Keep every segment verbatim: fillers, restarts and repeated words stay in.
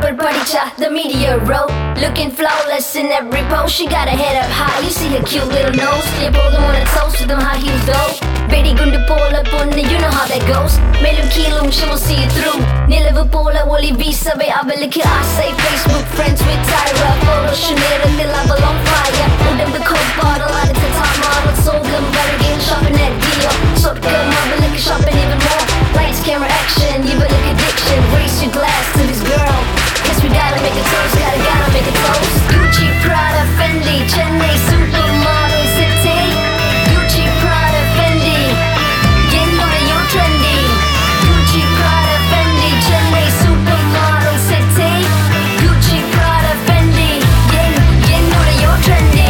paper படிச்சா the meteor wrote. Looking flawless in every pose. She got her head up high, you see her cute little nose. எப்போதும் on a toast with them high heels though. வெடி குண்டு போல பொண்ணு, you know how that goes. மேலும் கீழும் she will see you through. நிலவு போல ஒளி வீசவே அவளுக்கு ஆசை. Facebook friends with Tyra, photos நேரத்தில் அவள் on fire. உடம்பு coke bottle, அடுத்த top model. சோகம் வருகையில் shopping at Dior. சொர்க்கம் அவளுக்கு shopping even more. Lights, camera, action, இவளுக்கு addiction. Raise your glass to this girl. Guess we gotta make a toast, gotta gotta make a toast. Gucci, Prada, Fendi, Chennai supermodel city. Gucci, Prada, Fendi, என்னுடைய trendy. Gucci, Prada, Fendi, Chennai supermodel city. Gucci, Prada, Fendi, என் என்னுடைய trendy.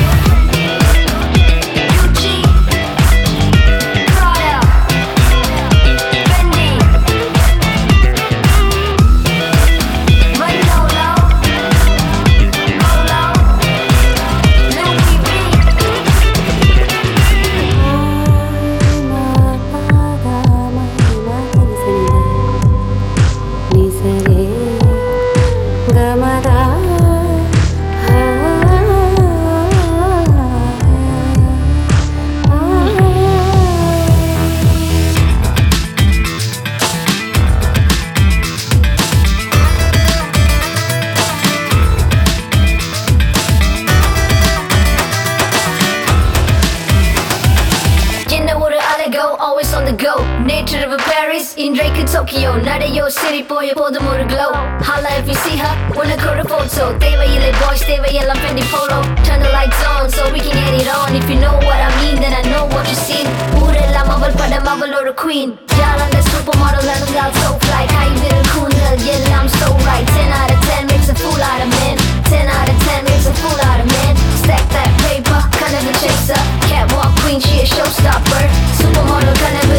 Gucci, Prada, Fendi. Run low, low, go low, Louis V. என்ன ஒரு அழகோ, always on the go. நேற்றிரவு Paris, இன்றைக்கு Tokyo. நடையோ சிரிப்போ எப்போதும் ஒரு glow. Holla if you see her, உனக்கு ஒரு photo. தேவையில்லை boys, தேவையெல்லாம் Fendi polo. Turn the lights on so we can get it on. If you know what I mean, then I know what you seen. ஊரெல்லாம் அவள் படம், அவள் ஒரு queen. யார் அந்த supermodel நடந்தால் so fly. கைவிரல் கூந்தல் எல்லாம் so right. ten out of ten makes a fool out of man. ten out of ten makes a fool out of man. Stack that paper, கனவு chaser. Catwalk queen, she a showstopper. Supermodel கனவு